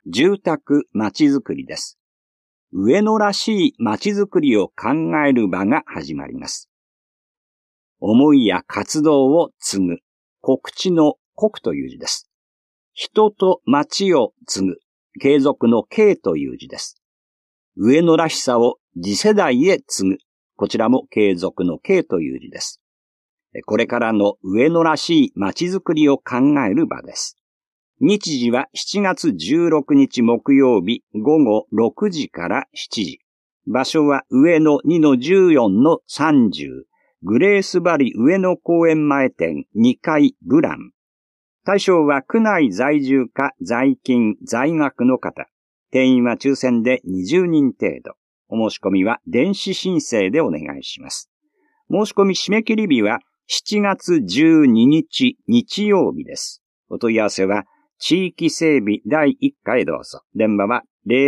住宅まちづくりです。上野らしいまちづくりを考える場が始まります。思いや活動を継ぐ、告知の告という字です。人と町を継ぐ、継続の継という字です。上野らしさを次世代へ継ぐ、こちらも継続の継という字です。これからの上野らしい町づくりを考える場です。日時は7月16日木曜日午後6時から7時。場所は上野 2-14-30 グレースバリ上野公園前店2階ブラン。対象は区内在住か在勤在学の方。定員は抽選で20人程度。お申し込みは電子申請でお願いします。申し込み締め切り日は7月12日日曜日です。お問い合わせは地域整備第1課へどうぞ。電話は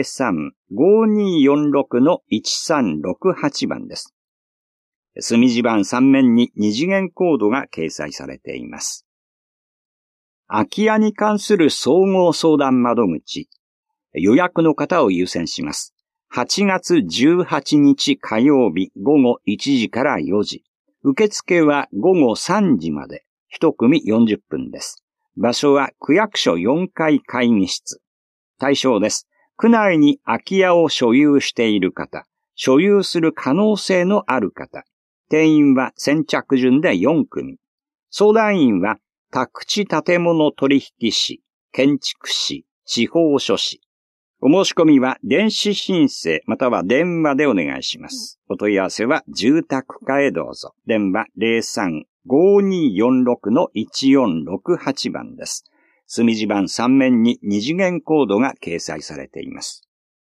03-5246-1368 番です。隅地板3面に二次元コードが掲載されています。空き家に関する総合相談窓口。予約の方を優先します。8月18日火曜日午後1時から4時。受付は午後3時まで。1組40分です。場所は区役所4階会議室。対象です。区内に空き家を所有している方、所有する可能性のある方。定員は先着順で4組。相談員は宅地建物取引士、建築士、司法書士。お申し込みは電子申請または電話でお願いします。お問い合わせは住宅課へどうぞ。電話 03-5246-1468 番です。隅地板3面に二次元コードが掲載されています。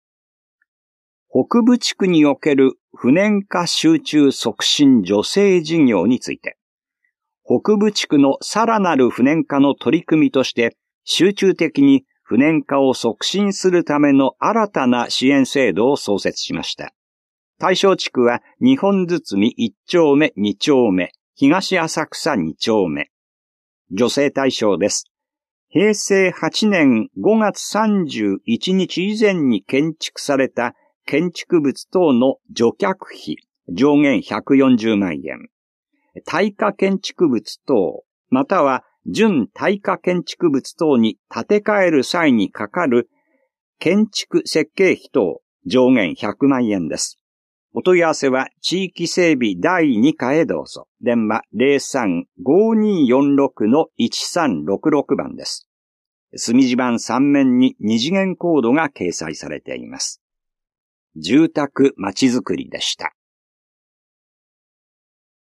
北部地区における不燃化集中促進助成事業について、北部地区のさらなる不燃化の取り組みとして集中的に不燃化を促進するための新たな支援制度を創設しました。対象地区は日本堤1丁目2丁目、東浅草2丁目。助成対象です。平成8年5月31日以前に建築された建築物等の除却費上限140万円。耐火建築物等、または準耐火建築物等に建て替える際にかかる建築設計費等上限100万円です。お問い合わせは地域整備第2課へどうぞ。電話 03-5246-1366 番です。隅地板3面に二次元コードが掲載されています。住宅まちづくりでした。